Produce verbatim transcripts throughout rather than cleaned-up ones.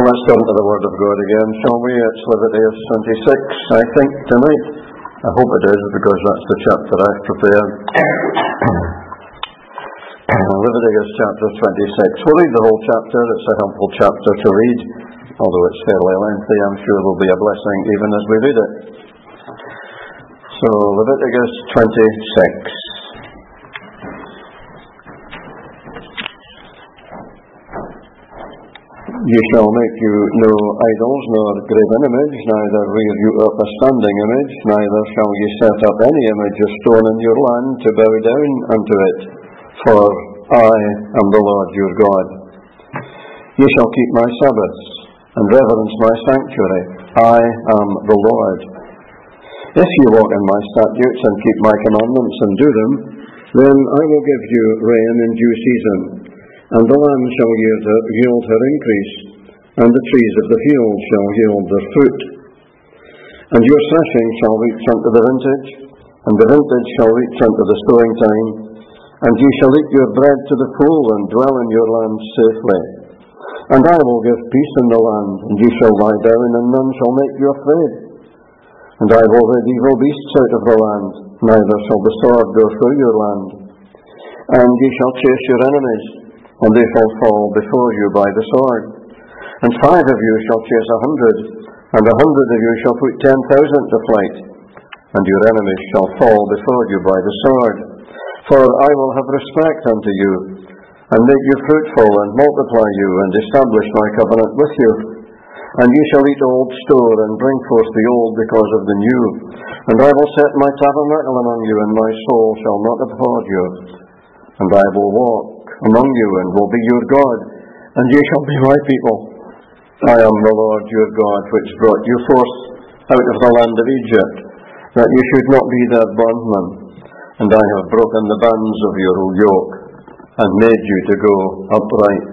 let's turn to the Word of God again, shall we? It's Leviticus twenty-six, I think, tonight. I hope it is, because that's the chapter I've prepared. Leviticus chapter twenty-six. We'll read the whole chapter. It's a helpful chapter to read, although it's fairly lengthy. I'm sure it will be a blessing even as we read it. So, Leviticus twenty-six. You shall make you no idols, nor graven image, neither rear you up a standing image, neither shall ye set up any image of stone in your land to bow down unto it, for I am the Lord your God. Ye shall keep my Sabbaths, and reverence my sanctuary. I am the Lord. If ye walk in my statutes, and keep my commandments, and do them, then I will give you rain in due season, and the land shall yield her, yield her increase, and the trees of the field shall yield their fruit. And your threshing shall reach unto the vintage, and the vintage shall reach unto the sowing time, and ye shall eat your bread to the full, and dwell in your land safely. And I will give peace in the land, and ye shall lie down, and none shall make you afraid. And I will rid evil beasts out of the land, neither shall the sword go through your land. And ye shall chase your enemies, and they shall fall before you by the sword. And five of you shall chase a hundred, and a hundred of you shall put ten thousand to flight, and your enemies shall fall before you by the sword. For I will have respect unto you, and make you fruitful, and multiply you, and establish my covenant with you. And ye shall eat old store, and bring forth the old because of the new. And I will set my tabernacle among you, and my soul shall not abhor you. And I will walk among you, and will be your God, and ye shall be my people. I am the Lord your God, which brought you forth out of the land of Egypt, that ye should not be their bondmen. And I have broken the bands of your yoke, and made you to go upright.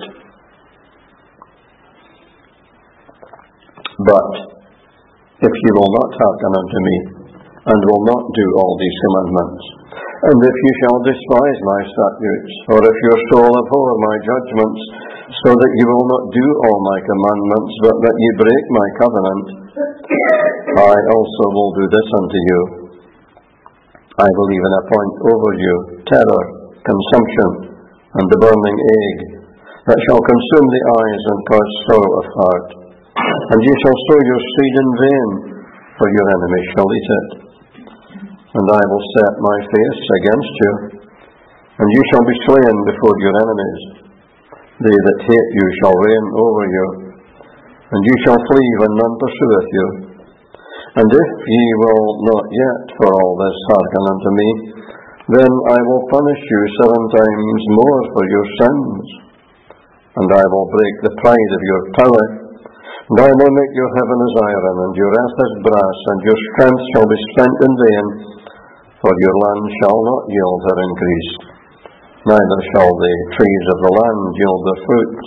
But if ye will not hearken unto me, and will not do all these commandments, and if you shall despise my statutes, or if your soul abhor my judgments, so that you will not do all my commandments, but that ye break my covenant, I also will do this unto you. I will even appoint over you terror, consumption, and the burning egg, that shall consume the eyes and cause sorrow of heart. And ye shall sow your seed in vain, for your enemies shall eat it. And I will set my face against you, and you shall be slain before your enemies. They that hate you shall reign over you, and you shall flee when none pursueth you. And if ye will not yet for all this hearken unto me, then I will punish you seven times more for your sins. And I will break the pride of your power, and I will make your heaven as iron, and your earth as brass, and your strength shall be spent in vain. For your land shall not yield her increase, neither shall the trees of the land yield their fruits.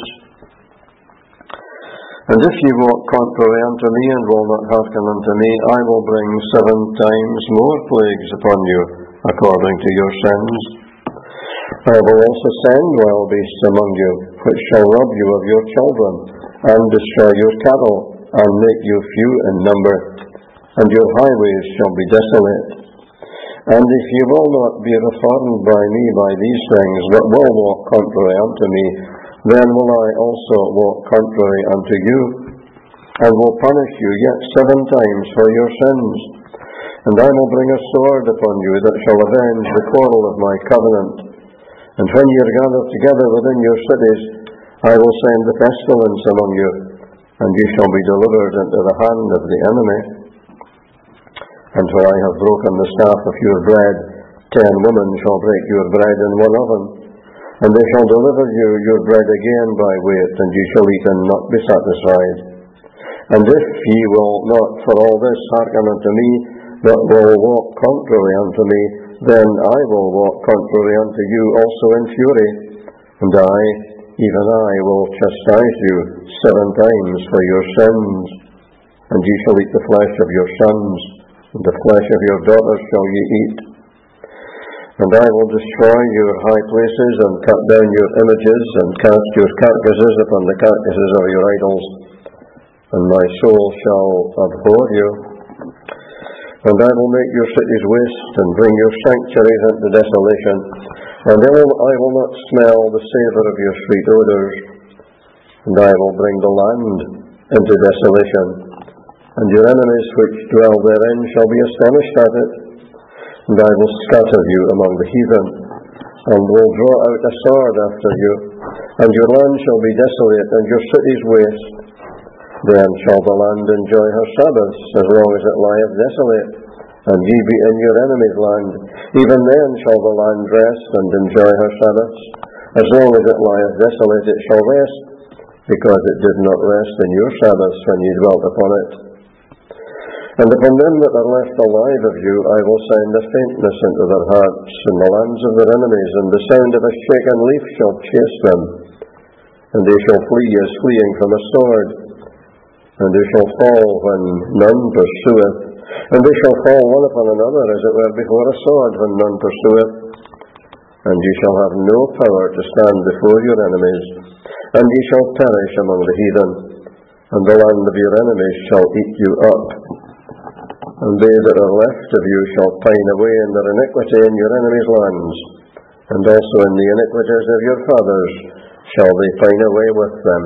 And if ye walk contrary unto me, and will not hearken unto me, I will bring seven times more plagues upon you, according to your sins. I will also send wild beasts among you, which shall rob you of your children, and destroy your cattle, and make you few in number, and your highways shall be desolate. And if ye will not be reformed by me by these things, but will walk contrary unto me, then will I also walk contrary unto you, and will punish you yet seven times for your sins. And I will bring a sword upon you that shall avenge the quarrel of my covenant. And when ye are gathered together within your cities, I will send the pestilence among you, and ye shall be delivered into the hand of the enemy. And where I have broken the staff of your bread, ten women shall break your bread in one oven. And they shall deliver you your bread again by weight, and ye shall eat and not be satisfied. And if ye will not for all this hearken unto me, but will walk contrary unto me, then I will walk contrary unto you also in fury. And I, even I, will chastise you seven times for your sins. And ye shall eat the flesh of your sons, and the flesh of your daughters shall ye eat. And I will destroy your high places, and cut down your images, and cast your carcasses upon the carcasses of your idols. and my soul shall abhor you. And I will make your cities waste, and bring your sanctuaries into desolation, and I will, I will not smell the savour of your sweet odours. And I will bring the land into desolation, and your enemies which dwell therein shall be astonished at it. And I will scatter you among the heathen, and will draw out a sword after you, and your land shall be desolate, and your cities waste. Then shall the land enjoy her Sabbaths, as long as it lieth desolate, and ye be in your enemy's land. Even then shall the land rest, and enjoy her Sabbaths. As long as it lieth desolate, it shall rest, because it did not rest in your Sabbaths when ye dwelt upon it. And upon them that are left alive of you I will send a faintness into their hearts, in the lands of their enemies, and the sound of a shaken leaf shall chase them. And they shall flee as fleeing from a sword, and they shall fall when none pursueth, and they shall fall one upon another, as it were before a sword, when none pursueth. And ye shall have no power to stand before your enemies, and ye shall perish among the heathen, and the land of your enemies shall eat you up. And they that are left of you shall pine away in their iniquity in your enemies' lands, and also in the iniquities of your fathers shall they pine away with them.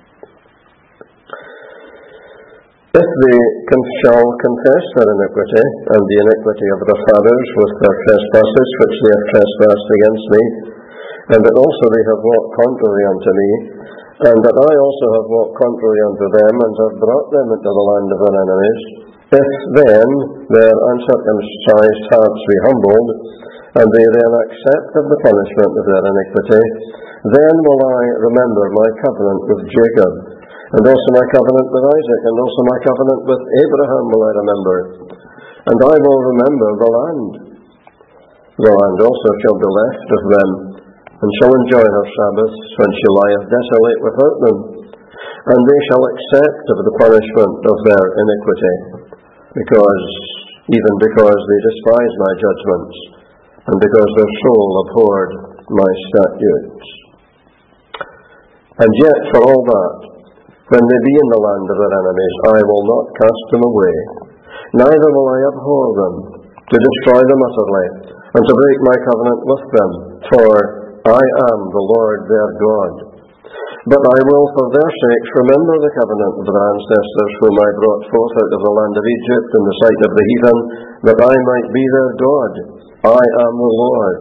If they con- shall confess their iniquity, and the iniquity of their fathers with their trespasses which they have trespassed against me, and that also they have walked contrary unto me, and that I also have walked contrary unto them, and have brought them into the land of their enemies, if then their uncircumcised hearts be humbled, and they then accept of the punishment of their iniquity, then will I remember my covenant with Jacob, and also my covenant with Isaac, and also my covenant with Abraham will I remember, and I will remember the land. The land also shall be left of them, and shall enjoy her Sabbaths, when she lieth desolate without them, and they shall accept of the punishment of their iniquity, because, even because they despise my judgments, and because their soul abhorred my statutes. And yet, for all that, when they be in the land of their enemies, I will not cast them away, neither will I abhor them, to destroy them utterly, and to break my covenant with them, for I am the Lord their God. But I will for their sakes remember the covenant of their ancestors, whom I brought forth out of the land of Egypt in the sight of the heathen, that I might be their God. I am the Lord.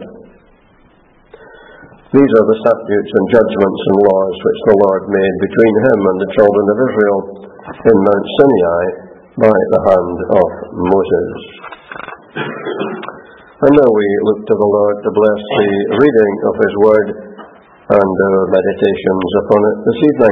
These are the statutes and judgments and laws which the Lord made between him and the children of Israel in Mount Sinai by the hand of Moses. And now we look to the Lord to bless the reading of his word and our meditations upon it this evening.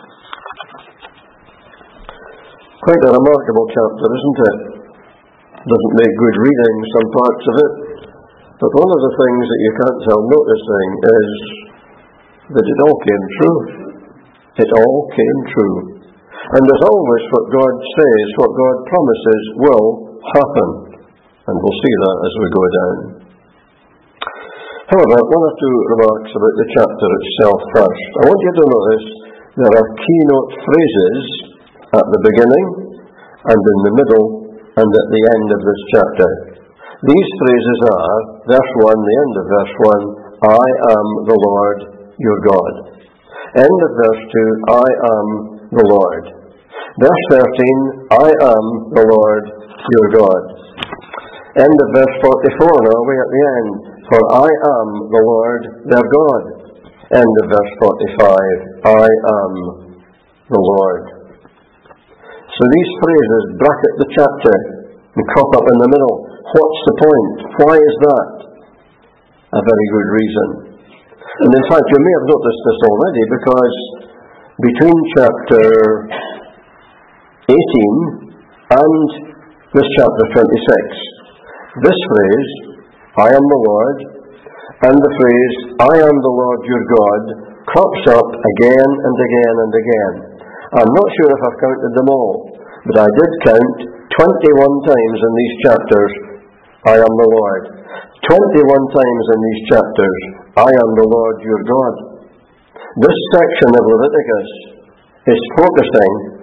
Quite a remarkable chapter, isn't it? Doesn't make good reading, some parts of it. But one of the things that you can't help noticing is that it all came true. It all came true. And as always, what God says, what God promises, will happen. And we'll see that as we go down. However, one or two remarks about the chapter itself first. I want you to notice there are keynote phrases at the beginning, and in the middle, and at the end of this chapter. These phrases are, verse one, the end of verse one, I am the Lord your God. End of verse two, I am the Lord. Verse thirteen, I am the Lord your God. End of verse forty-four, now way at the end, for I am the Lord their God. End of verse forty-five, I am the Lord. So these phrases bracket the chapter and crop up in the middle. What's the point? Why is that? A very good reason. And in fact, you may have noticed this already, because between chapter eighteen and this chapter twenty-six, this phrase, I am the Lord, and the phrase, I am the Lord your God, crops up again and again and again. I'm not sure if I've counted them all, but I did count twenty-one times in these chapters, I am the Lord. twenty-one times in these chapters, I am the Lord your God. This section of Leviticus is focusing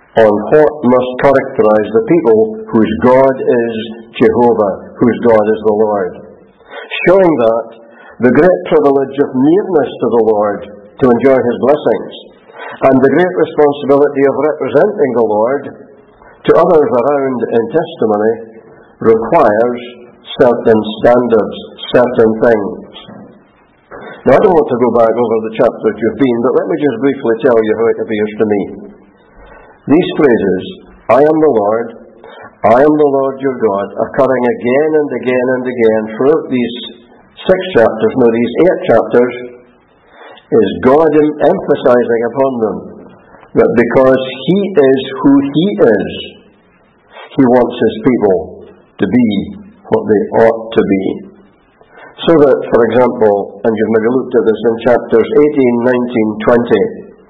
on what must characterize the people whose God is Jehovah, whose God is the Lord, showing that the great privilege of nearness to the Lord to enjoy His blessings, and the great responsibility of representing the Lord to others around in testimony requires certain standards, certain things. Now, I don't want to go back over the chapter that you've been, but let me just briefly tell you how it appears to me. These phrases, I am the Lord, I am the Lord your God, occurring again and again and again throughout these six chapters, no, these eight chapters, is God emphasizing upon them that because He is who He is, He wants His people to be what they ought to be. So that, for example, and you've maybe looked at this in chapters eighteen, nineteen, twenty,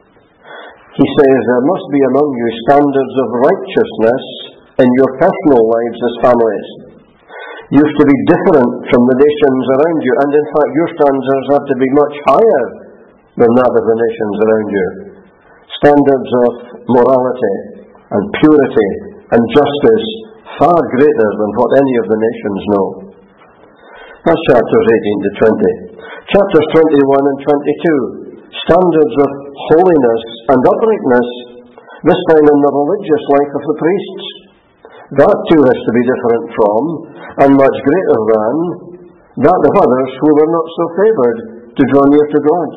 He says, there must be among you standards of righteousness in your personal lives as families. You have to be different from the nations around you, and in fact your standards have to be much higher than that of the nations around you. Standards of morality and purity and justice far greater than what any of the nations know. That's chapters eighteen to twenty. Chapters twenty-one and twenty-two, standards of holiness and uprightness, this time in the religious life of the priests. That too has to be different from, and much greater than, that of others who were not so favoured to draw near to God.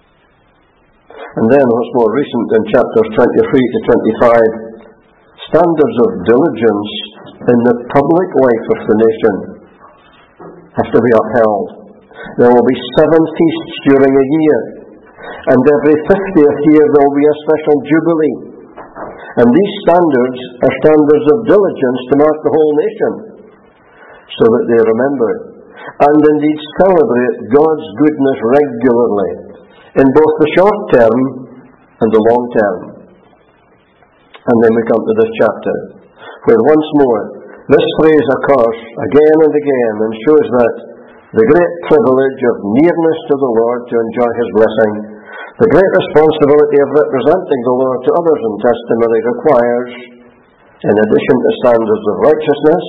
And then what's more recent in chapters twenty-three to twenty-five, standards of diligence in the public life of the nation have to be upheld. There will be seven feasts during a year, and every fiftieth year there will be a special jubilee. And these standards are standards of diligence to mark the whole nation, so that they remember and indeed celebrate God's goodness regularly, in both the short term and the long term. And then we come to this chapter, where once more this phrase occurs again and again and shows that the great privilege of nearness to the Lord to enjoy His blessing, the great responsibility of representing the Lord to others in testimony requires, in addition to standards of righteousness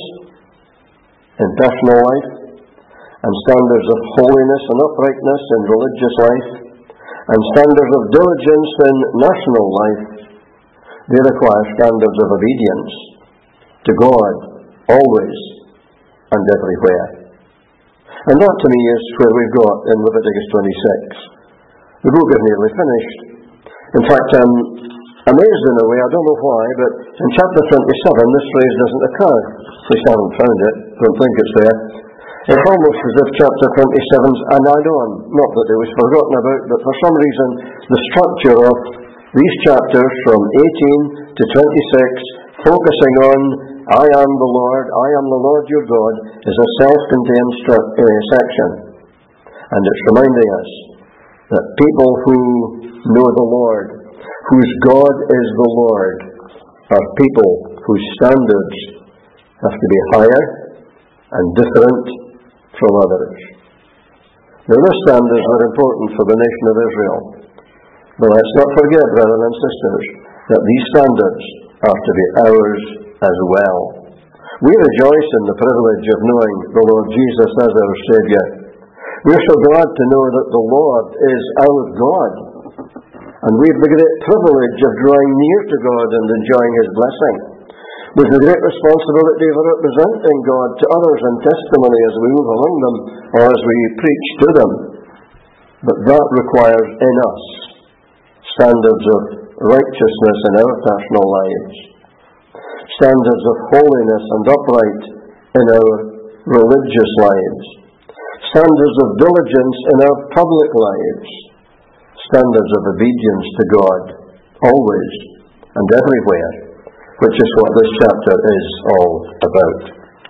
in personal life, and standards of holiness and uprightness in religious life, and standards of diligence in national life, they require standards of obedience to God, always and everywhere. And that to me is where we've got in Leviticus twenty-six. The book is nearly finished. In fact, I'm amazed in a way, I don't know why, but in chapter twenty-seven this phrase doesn't occur. At least I haven't found it, don't think it's there. It's almost as if chapter twenty-seven's an add-on. Not that it was forgotten about, but for some reason the structure of these chapters from eighteen to twenty-six, focusing on I am the Lord, I am the Lord your God, is a self-contained stru- uh, section. And it's reminding us that people who know the Lord, whose God is the Lord, are people whose standards have to be higher and different from others. Now, those standards are important for the nation of Israel. But let's not forget, brothers and sisters, that these standards are to be ours as well. We rejoice in the privilege of knowing the Lord Jesus as our Saviour. We are so glad to know that the Lord is our God, and we have the great privilege of drawing near to God and enjoying His blessing, with the great responsibility of representing God to others in testimony as we move among them or as we preach to them. But that requires in us standards of righteousness in our personal lives, standards of holiness and upright in our religious lives, standards of diligence in our public lives, standards of obedience to God, always and everywhere, which is what this chapter is all about.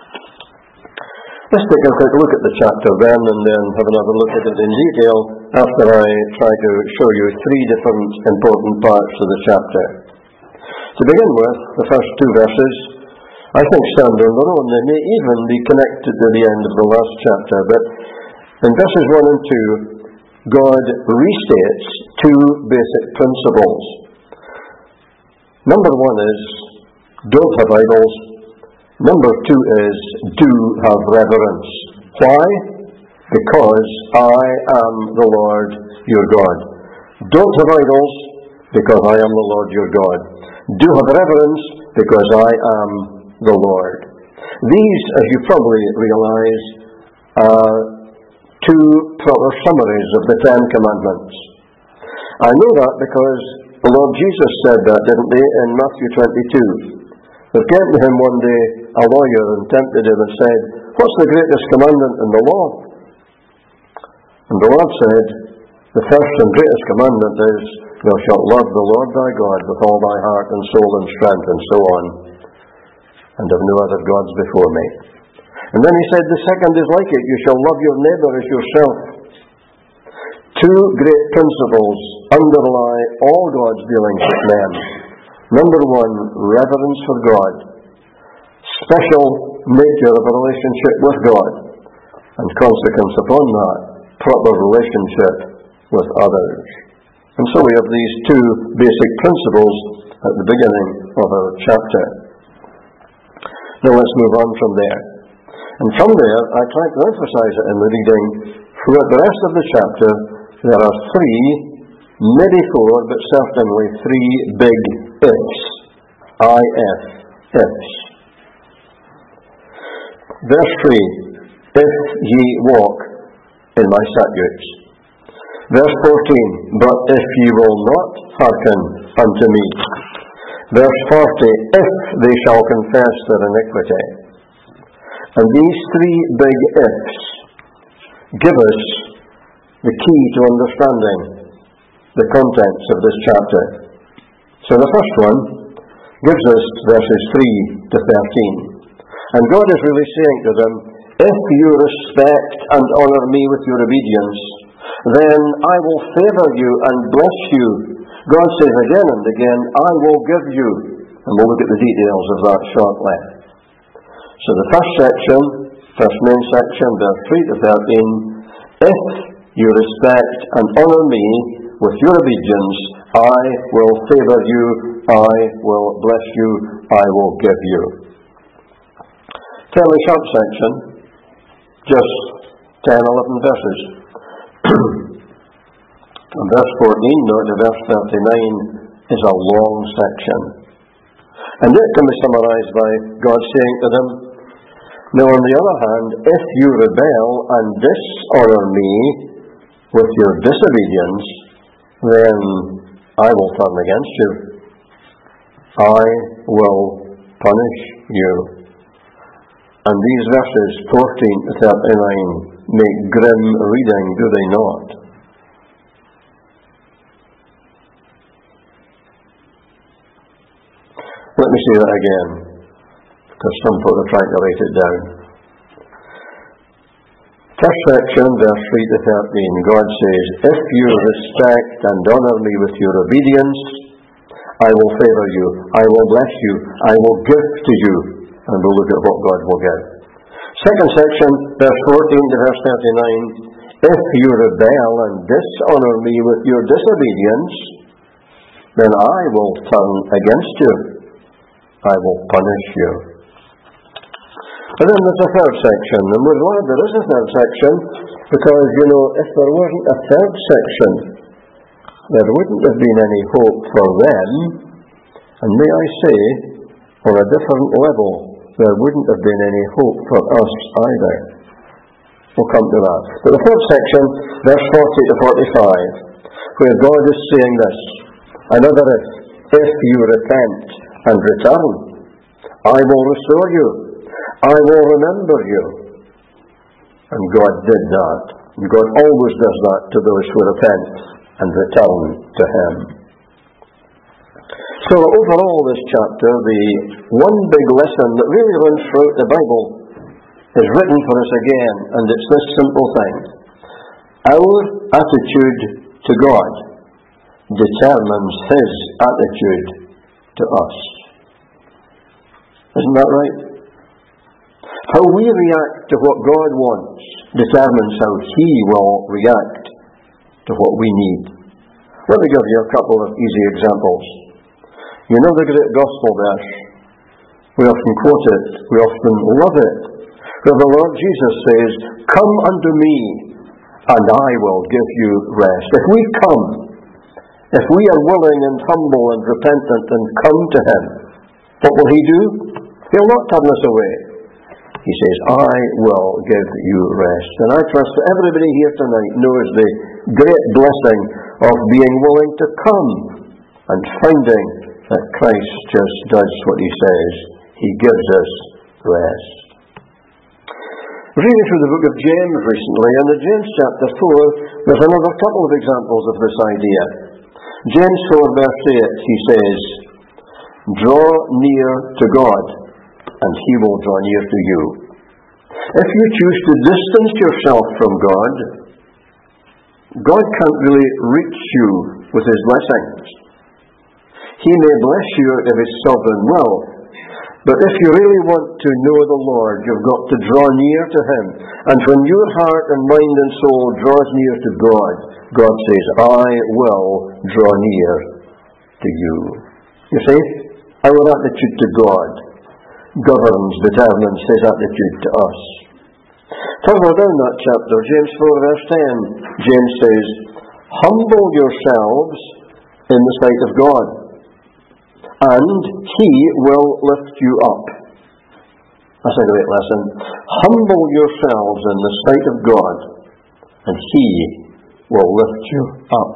Let's take a quick look at the chapter then, and then have another look at it in detail after I try to show you three different important parts of the chapter. To begin with, the first two verses, I think stand on their own. They may even be connected to the end of the last chapter, but in verses one and two, God restates two basic principles. Number one is, don't have idols. Number two is, do have reverence. Why? Because I am the Lord your God. Don't have idols, because I am the Lord your God. Do have reverence, because I am the Lord. These, as you probably realize, are two proper summaries of the Ten Commandments. I know that because the Lord Jesus said that, didn't he, in Matthew twenty-two. There came to him one day a lawyer and tempted him and said, "What's the greatest commandment in the law?" And the Lord said, "The first and greatest commandment is, thou shalt love the Lord thy God with all thy heart and soul and strength," and so on, "and have no other gods before me." And then he said, the second is like it, you shall love your neighbour as yourself. Two great principles underlie all God's dealings with men. Number one, reverence for God. Special nature of a relationship with God. And consequence upon that, proper relationship with others. And so we have these two basic principles at the beginning of our chapter. Now let's move on from there. And from there, I try to emphasize it in the reading. Throughout the rest of the chapter, there are three, maybe four, but certainly three big ifs. I F, ifs. Verse three, if ye walk in my statutes. Verse fourteen, but if ye will not hearken unto me. Verse forty, if they shall confess their iniquity. And these three big ifs give us the key to understanding the contents of this chapter. So the first one gives us verses three to thirteen. And God is really saying to them, if you respect and honour me with your obedience, then I will favour you and bless you. God says again and again, I will give you. And we'll look at the details of that shortly. So the first section, first main section, verse three to thirteen, if you respect and honour me with your obedience, I will favour you, I will bless you, I will give you. Fairly short section, just ten, eleven verses. And verse fourteen, no, to verse thirty-nine is a long section. And it can be summarised by God saying to them, now on the other hand, if you rebel and dishonour me with your disobedience, then I will turn against you. I will punish you. And these verses fourteen to thirty-nine make grim reading, do they not? Let me say that again, because some folk are trying to write it down. First section, verse three to thirteen, God says, if you respect and honour me with your obedience, I will favour you, I will bless you, I will give to you. And we'll look at what God will give. Second section, verse fourteen to verse thirty-nine, if you rebel and dishonour me with your disobedience, then I will turn against you. I will punish you. And then there's a third section, and we're glad there is a third section, because, you know, if there wasn't a third section, there wouldn't have been any hope for them, and may I say, on a different level, there wouldn't have been any hope for us either. We'll come to that. But the third section, verse forty to forty-five, where God is saying this, another if, if you repent and return, I will restore you, I will remember you. And God did that. And God always does that to those who repent and return to Him. So overall this chapter, the one big lesson that really runs throughout the Bible is written for us again, and it's this simple thing. Our attitude to God determines His attitude to us. Isn't that right? How we react to what God wants determines how He will react to what we need. Let me give you a couple of easy examples. You know the great gospel verse. We often quote it. We often love it. Where the Lord Jesus says, "Come unto me, and I will give you rest." If we come, if we are willing and humble and repentant and come to Him, what will He do? He'll not turn us away. He says, "I will give you rest." And I trust that everybody here tonight knows the great blessing of being willing to come and finding that Christ just does what He says. He gives us rest. Reading through the book of James recently, and in James chapter four, there's another couple of examples of this idea. James four verse eight, he says, "Draw near to God, and He will draw near to you." If you choose to distance yourself from God, God can't really reach you with His blessings. He may bless you out of His sovereign will, but if you really want to know the Lord, you've got to draw near to Him. And when your heart and mind and soul draws near to God, God says, "I will draw near to you." You see, our attitude to God governs, determines His attitude to us. Further down that chapter, James four verse ten, James says, "Humble yourselves in the sight of God, and He will lift you up." That's a great lesson. Humble yourselves in the sight of God, and He will lift you up.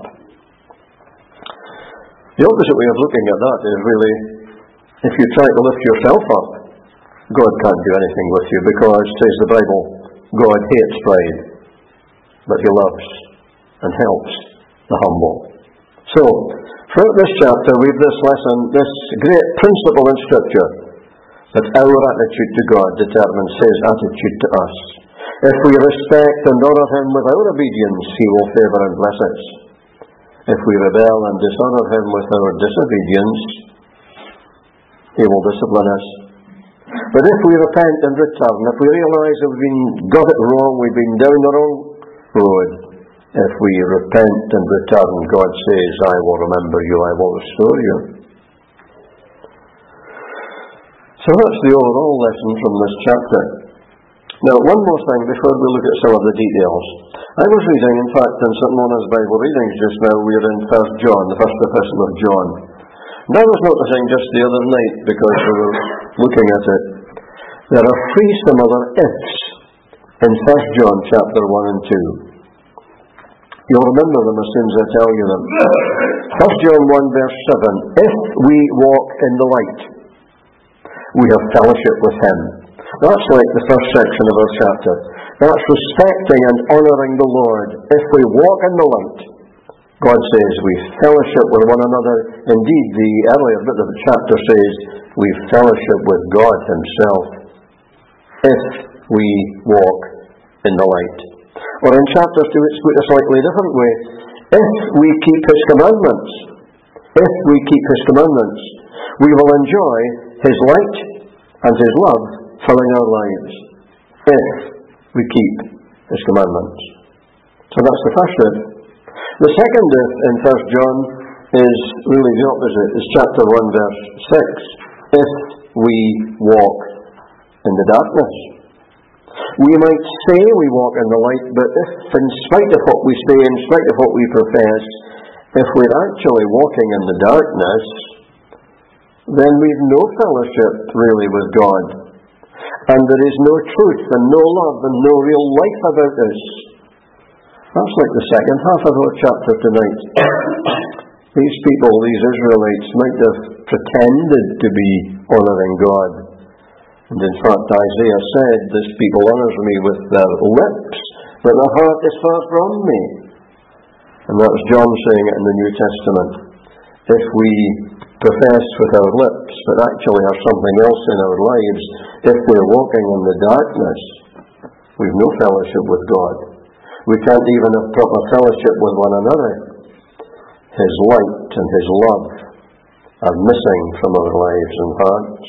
The opposite way of looking at that is really, if you try to lift yourself up, God can't do anything with you, because, says the Bible, God hates pride, but He loves and helps the humble. So, throughout this chapter, we have this lesson, this great principle in Scripture, that our attitude to God determines His attitude to us. If we respect and honour Him with our obedience, He will favour and bless us. If we rebel and dishonour Him with our disobedience, He will discipline us. But if we repent and return, if we realise that we've been, got it wrong, we've been down the wrong road, if we repent and return, God says, "I will remember you, I will restore you." So that's the overall lesson from this chapter. Now, one more thing before we look at some of the details. I was reading, in fact, in Saint Mona's Bible readings just now, we're in First John, the first epistle of John. And I was noticing just the other night, because we were looking at it, there are three similar ifs in First John chapter one and two. You'll remember them as soon as I tell you them. First John one verse seven, "If we walk in the light, we have fellowship with Him." That's like the first section of our chapter. That's respecting and honouring the Lord. If we walk in the light, God says we fellowship with one another. Indeed, the earlier bit of the chapter says we fellowship with God Himself. If we walk in the light. Or in chapter two, it's put a slightly different way. If we keep His commandments, if we keep His commandments, we will enjoy His light and His love filling our lives. If we keep His commandments. So that's the first if. The second if in First John is really the opposite. It's chapter one verse six. If we walk in the darkness. We might say we walk in the light, but if in spite of what we say, in spite of what we profess, if we're actually walking in the darkness, then we've no fellowship really with God. And there is no truth and no love and no real life about us. That's like the second half of our chapter tonight. These people, these Israelites, might have pretended to be honouring God. And in fact, Isaiah said, "This people honours me with their lips, but their heart is far from me." And that's John saying it in the New Testament. If we profess with our lips, but actually have something else in our lives, if we're walking in the darkness, we've no fellowship with God. We can't even have proper fellowship with one another. His light and His love are missing from our lives and hearts.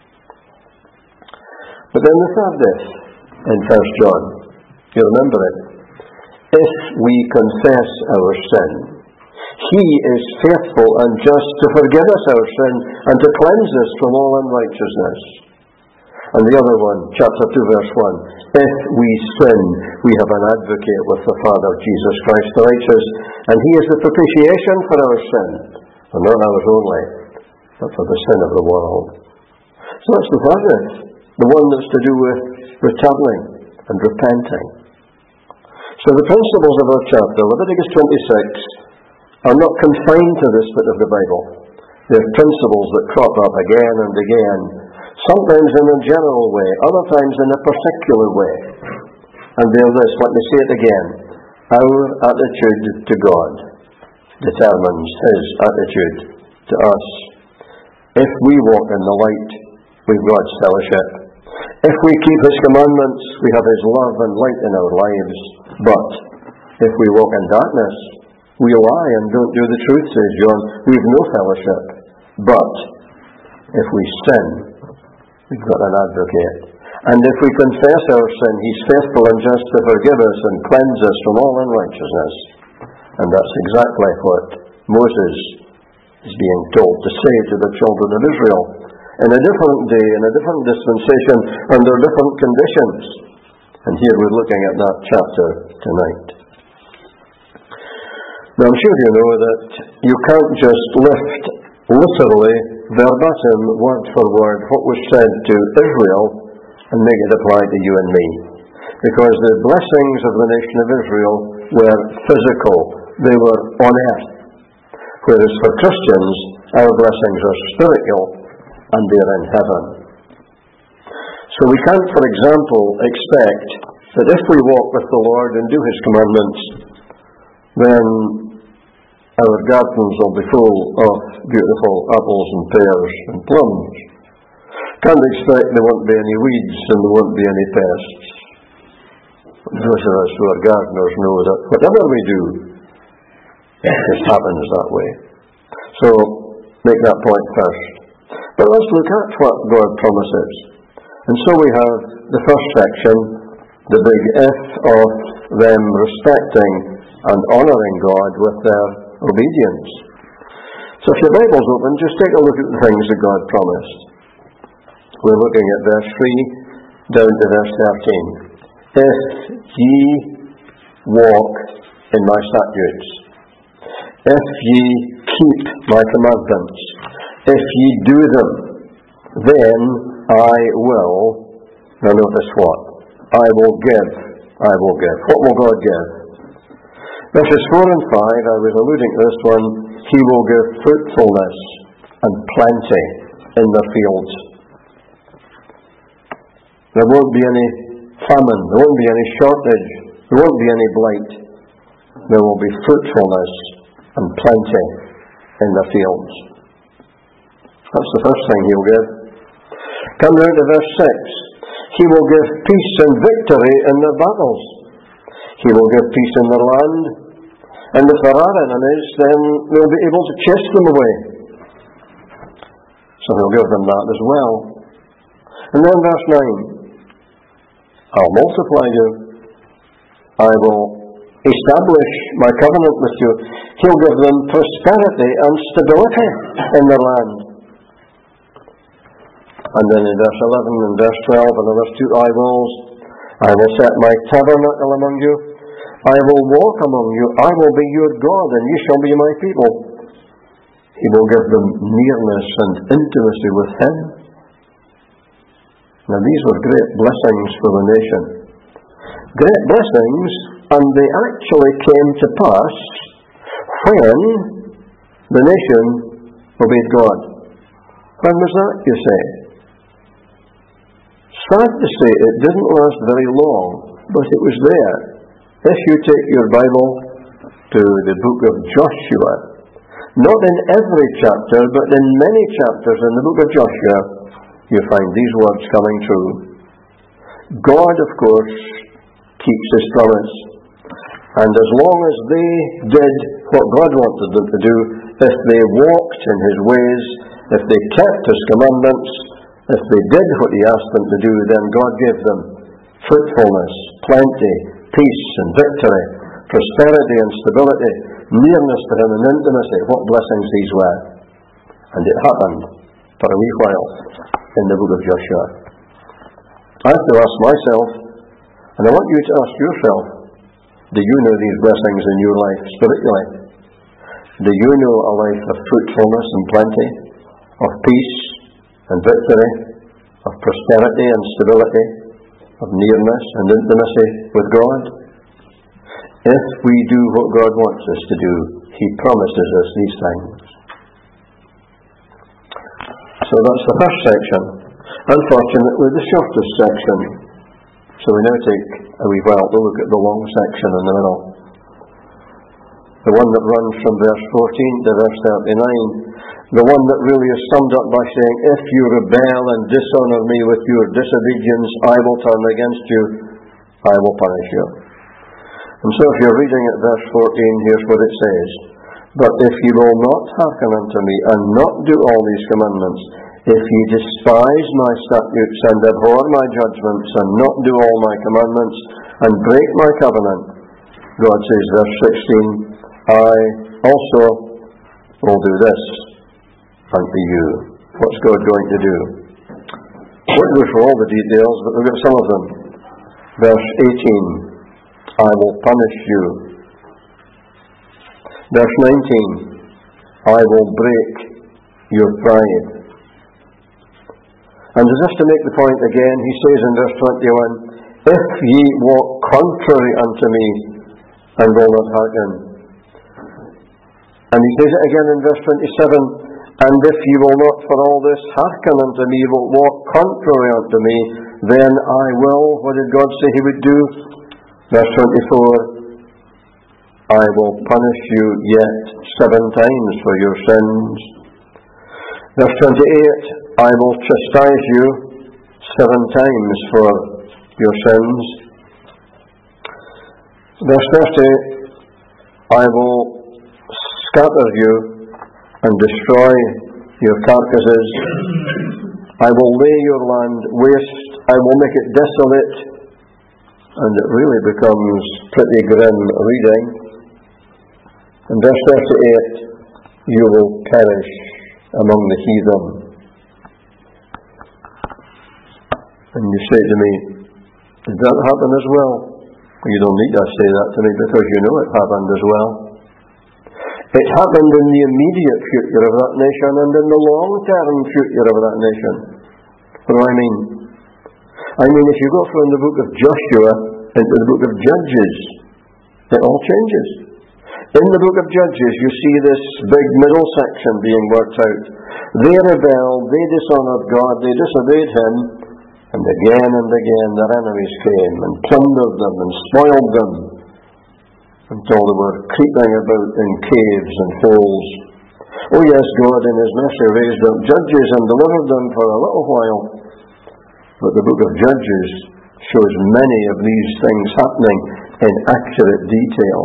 But then the third if in First John, you remember it. If we confess our sin, He is faithful and just to forgive us our sin and to cleanse us from all unrighteousness. And the other one, chapter two, verse one, if we sin, we have an advocate with the Father, Jesus Christ the righteous, and he is the propitiation for our sin, and not ours only, but for the sin of the world. So that's the first, the one that's to do with returning and repenting. So the principles of our chapter, Leviticus twenty-six, are not confined to this bit of the Bible. They're principles that crop up again and again, sometimes in a general way, other times in a particular way. And they're this, let me say it again, our attitude to God determines his attitude to us. If we walk in the light, we've God's fellowship. If we keep his commandments, we have his love and light in our lives. But if we walk in darkness, we lie and don't do the truth, says John. We've no fellowship. But if we sin, we've got an advocate. And if we confess our sin, he's faithful and just to forgive us and cleanse us from all unrighteousness. And that's exactly what Moses is being told to say to the children of Israel. In a different day, in a different dispensation, under different conditions. And here we're looking at that chapter tonight. Now I'm sure you know that you can't just lift literally, verbatim, word for word, what was said to Israel and make it apply to you and me. Because the blessings of the nation of Israel were physical. They were on earth. Whereas for Christians, our blessings are spiritual and they're in heaven. So we can't, for example, expect that if we walk with the Lord and do his commandments, then our gardens will be full of beautiful apples and pears and plums. Can't expect there won't be any weeds and there won't be any pests. Those of us who are gardeners know that whatever we do, it just happens that way. So, make that point first. But let's look at what God promises. And so we have the first section, the big if of them respecting and honouring God with their obedience. So if your Bible's open, just take a look at the things that God promised. We're looking at verse three down to verse thirteen. If ye walk in my statutes, if ye keep my commandments, if ye do them, then I will, now notice what? I will give, I will give. What will God give? Verses four and five, I was alluding to this one, he will give fruitfulness and plenty in the fields. There won't be any famine, there won't be any shortage, there won't be any blight. There will be fruitfulness and plenty in the fields. That's the first thing he'll give. Come down to verse six. He will give peace and victory in their battles. He will give peace in their land. And if there are enemies, then they'll be able to chase them away. So he'll give them that as well. And then verse nine. I'll multiply you. I will establish my covenant with you. He'll give them prosperity and stability in their land. And then in verse eleven and verse twelve, another two I wills. I will set my tabernacle among you. I will walk among you. I will be your God, and ye shall be my people. He will give them nearness and intimacy with him. Now these were great blessings for the nation. Great blessings, and they actually came to pass when the nation obeyed God. When was that, you say? Sad to say, it didn't last very long, but it was there. If you take your Bible to the book of Joshua, not in every chapter, but in many chapters in the book of Joshua, you find these words coming true. God, of course, keeps his promise. And as long as they did what God wanted them to do, if they walked in his ways, if they kept his commandments, if they did what he asked them to do, then God gave them fruitfulness, plenty, peace and victory, prosperity and stability, nearness to him and intimacy, what blessings these were. And it happened for a wee while in the book of Joshua. I have to ask myself, and I want you to ask yourself, do you know these blessings in your life spiritually? Do you know a life of fruitfulness and plenty, of peace and victory, of prosperity and stability, of nearness and intimacy with God? If we do what God wants us to do, He promises us these things. So that's the first section. Unfortunately, the shortest section. So we now take a wee while to look at the long section in the middle. The one that runs from verse fourteen to verse thirty-nine. The one that really is summed up by saying, if you rebel and dishonour me with your disobedience, I will turn against you, I will punish you. And so if you're reading at verse fourteen, here's what it says. But if ye will not hearken unto me, and not do all these commandments, if ye despise my statutes, and abhor my judgments, and not do all my commandments, and break my covenant, God says, verse sixteen, I also will do this unto you. What's God going to do? I won't go for all the details, but we've got some of them. Verse eighteen, I will punish you. Verse nineteen, I will break your pride. And just to make the point again, he says in verse twenty-one, if ye walk contrary unto me, and will not hearken. And he says it again in verse twenty-seven, and if ye will not for all this hearken unto me, will walk contrary unto me, then I will, what did God say he would do? Verse twenty-four, I will punish you yet seven times for your sins. Verse twenty-eight, I will chastise you seven times for your sins. Verse thirty, I will scatter you and destroy your carcasses. I will lay your land waste. I will make it desolate. And it really becomes pretty grim reading. In verse thirty-eight, you will perish among the heathen. And you say to me, did that happen as well? You don't need to say that to me because you know it happened as well. It happened in the immediate future of that nation and in the long-term future of that nation. What do I mean? I mean, if you go from the book of Joshua into the book of Judges, it all changes. In the book of Judges, you see this big middle section being worked out. They rebelled, they dishonoured God, they disobeyed Him, and again and again their enemies came and plundered them and spoiled them until they were creeping about in caves and holes. Oh yes, God in His mercy raised up judges and delivered them for a little while. But the book of Judges shows many of these things happening in accurate detail.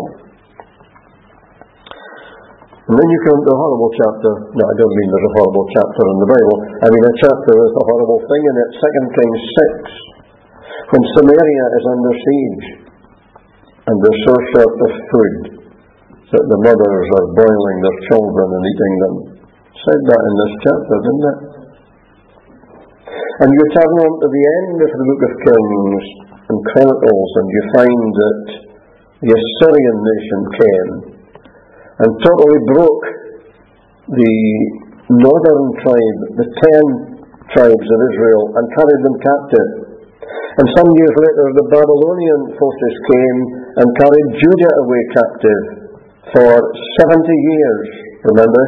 And then you come to a horrible chapter. No, I don't mean there's a horrible chapter in the Bible. I mean a chapter with a horrible thing in it. Second Kings six. When Samaria is under siege and they're so short of food that the mothers are boiling their children and eating them. It said that in this chapter, didn't it? And you turn on to the end of the book of Kings and Chronicles and you find that the Assyrian nation came and totally broke the northern tribe, the ten tribes of Israel, and carried them captive. And some years later the Babylonian forces came and carried Judah away captive for seventy years, remember?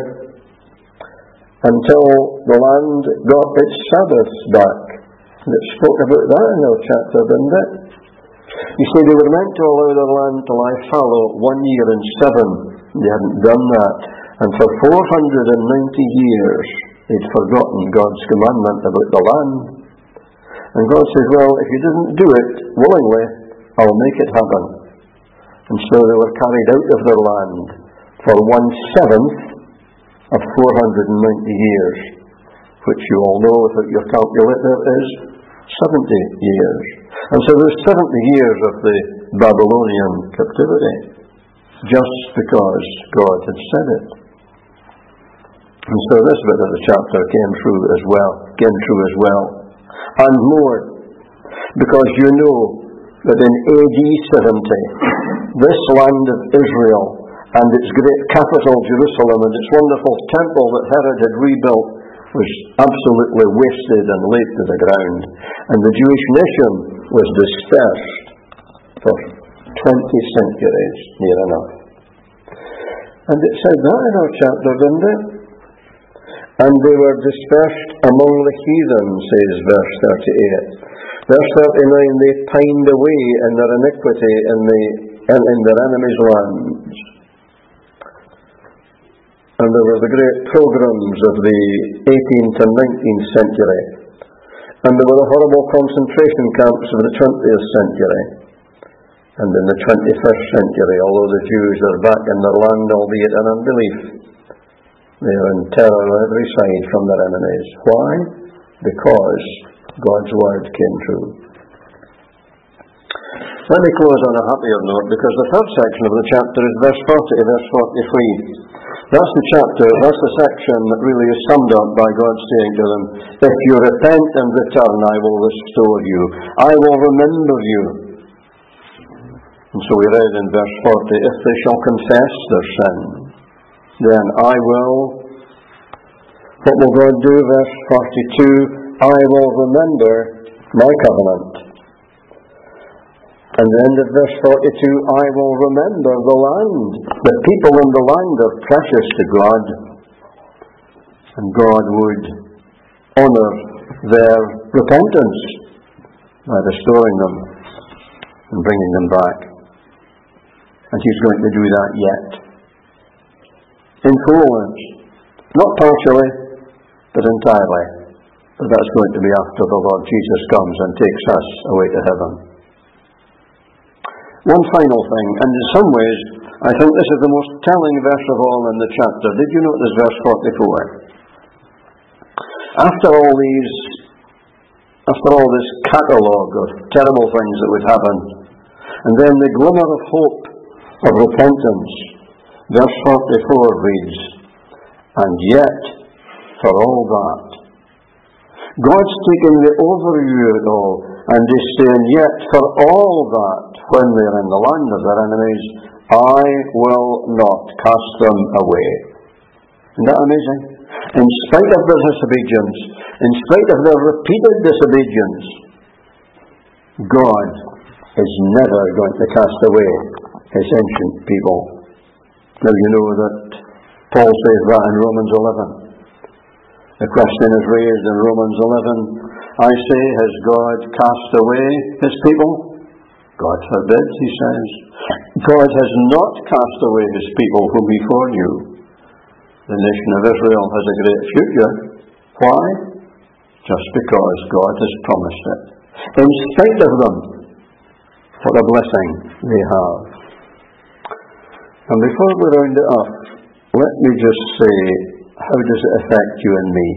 Until the land got its Sabbath back. And it spoke about that in our chapter, didn't it? You see, they were meant to allow their land to lie fallow one year in seven. They hadn't done that. And for four hundred ninety years, they'd forgotten God's commandment about the land. And God says, well, if you didn't do it willingly, I'll make it happen. And so they were carried out of their land for one-seventh of four hundred ninety years, which you all know without your calculator is seventy years. And so there's seventy years of the Babylonian captivity. just because God had said it. And so this bit of the chapter came through as well, came true as well. And more, because you know that in A D seventy, this land of Israel and its great capital Jerusalem and its wonderful temple that Herod had rebuilt was absolutely wasted and laid to the ground. And the Jewish nation was dispersed for twenty centuries, near enough. And it said that in our chapter, didn't it? And they were dispersed among the heathen, says verse thirty-eight. Verse thirty-nine, they pined away in their iniquity in, the, in, in their enemies' lands. And there were the great pogroms of the eighteenth and nineteenth century. And there were the horrible concentration camps of the twentieth century. And in the twenty-first century, although the Jews are back in their land, albeit in unbelief, they are in terror on every side from their enemies. Why? Because God's word came true. Let me close on a happier note, because the third section of the chapter is verse forty to verse forty-three. That's the chapter, that's the section that really is summed up by God saying to them, if you repent and return, I will restore you. I will remember you. And so we read in verse forty, if they shall confess their sin, then I will. What will God do? Verse forty-two, I will remember my covenant. And the end of verse forty-two, I will remember the land. The people in the land are precious to God. And God would honour their repentance by restoring them and bringing them back. And He's going to do that yet. In fullness. Not partially, but entirely. But that's going to be after the Lord Jesus comes and takes us away to heaven. One final thing, and in some ways, I think this is the most telling verse of all in the chapter. Did you notice verse forty-four? After all these, after all this catalogue of terrible things that would happen, and then the glimmer of hope of repentance, verse forty-four reads, and yet, for all that, God's taking the overview of it all, and He's saying, yet for all that, when they're in the land of their enemies, I will not cast them away. Isn't that amazing? In spite of their disobedience, in spite of their repeated disobedience, God is never going to cast away His ancient people. Now you know that Paul says that in Romans eleven. The question is raised in Romans eleven, I say, has God cast away His people? God forbid, he says. God has not cast away His people whom He foreknew. The nation of Israel has a great future. Why? Just because God has promised it. In spite of them, what a blessing they have. And before we round it up, let me just say, how does it affect you and me?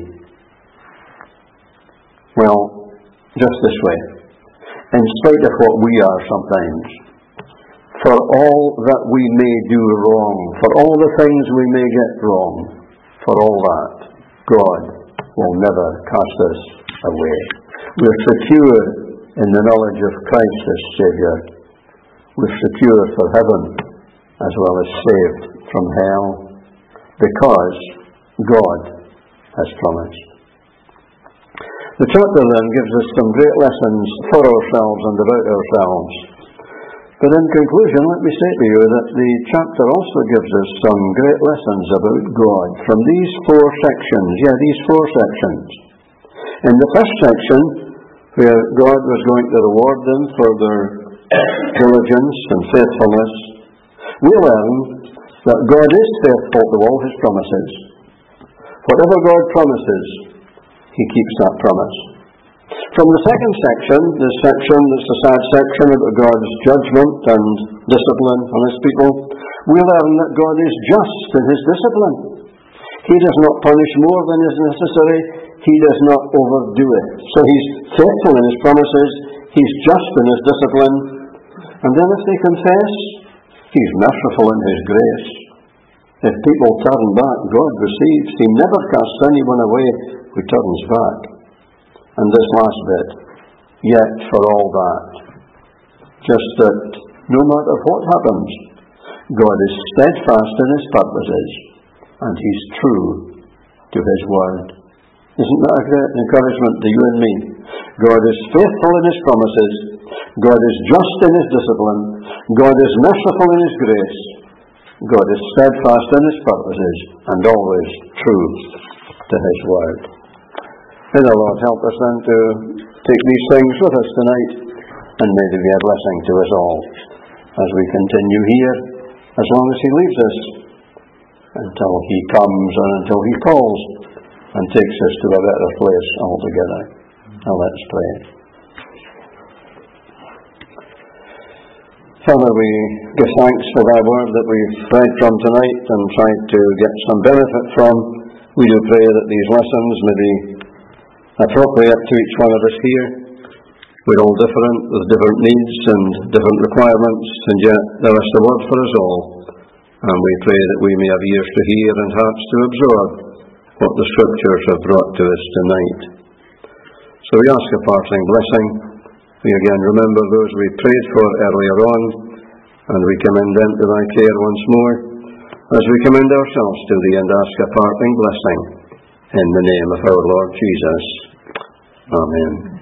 Well, just this way. In spite of what we are sometimes, for all that we may do wrong, for all the things we may get wrong, for all that, God will never cast us away. We're secure in the knowledge of Christ as Saviour. We're secure for heaven as well as saved from hell, because God has promised. The chapter then gives us some great lessons for ourselves and about ourselves. But in conclusion, let me say to you that the chapter also gives us some great lessons about God from these four sections. Yeah, these four sections. In the first section, where God was going to reward them for their diligence and faithfulness, we learn that God is faithful to all His promises. Whatever God promises, He keeps that promise. From the second section, the section that's the sad section about God's judgment and discipline on His people, we learn that God is just in His discipline. He does not punish more than is necessary. He does not overdo it. So He's faithful in His promises. He's just in His discipline. And then if they confess, He's merciful in His grace. If people turn back, God receives. He never casts anyone away who turns back. And this last bit, yet for all that, just that no matter what happens, God is steadfast in His purposes, and He's true to His word. Isn't that a great encouragement to you and me? God is faithful in His promises. God is just in His discipline. God is merciful in His grace. God is steadfast in His purposes, and always true to His word. May the Lord help us then to take these things with us tonight, and may they be a blessing to us all as we continue here, as long as He leaves us, until He comes and until He calls and takes us to a better place altogether. Now let's pray. Father, we give thanks for Thy word that we've read from tonight and tried to get some benefit from. We do pray that these lessons may be appropriate to each one of us here. We're all different, with different needs and different requirements, and yet there is the word for us all. And we pray that we may have ears to hear and hearts to absorb what the Scriptures have brought to us tonight. So we ask a parting blessing. We again remember those we prayed for earlier on, and we commend them to Thy care once more, as we commend ourselves to Thee and ask a parting blessing in the name of our Lord Jesus. Amen.